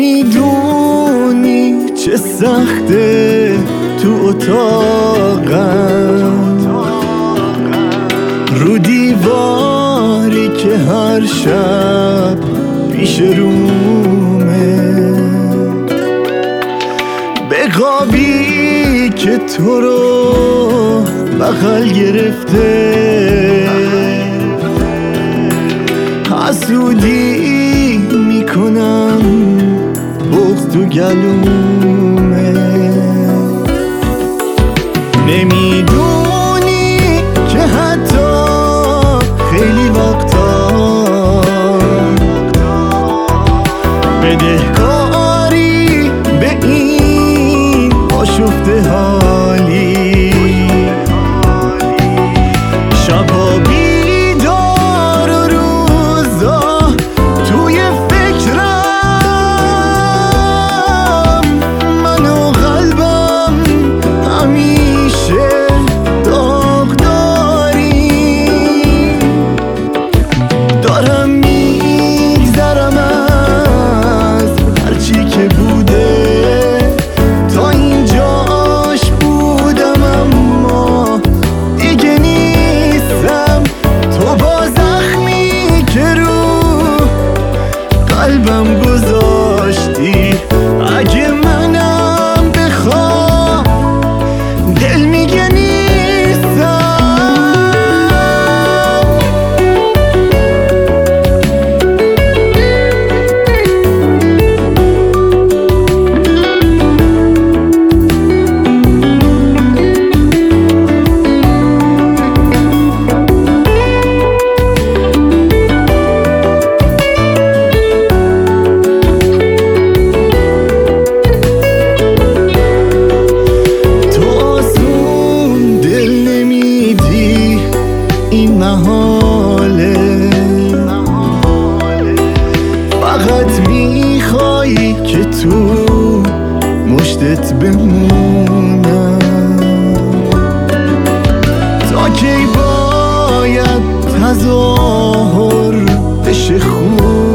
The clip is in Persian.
نمیدونی چه سخته تو اتاقم، رو دیواری که هر شب پیش رومه، به خوابی که تو رو بغل گرفته، حسودی میکنم بغض تو گلومه. نمیدونی که حتی خیلی وقتا بدهکاری به این آشفته حالی، شبا بیدار و روزا توی فکرم، من و قلبم همیشه داغ داریم. دارم میگذرم از هرچی که بوده، تا اینجاش بودم اما دیگه نیستم. تو با زخمی که رو قلبم گذاشتی، اگه منم بخوام دل میگه نیستم. این محاله، فقط میخوایی که تو مشتت بمونم. تا کی باید تظاهر بشه خوب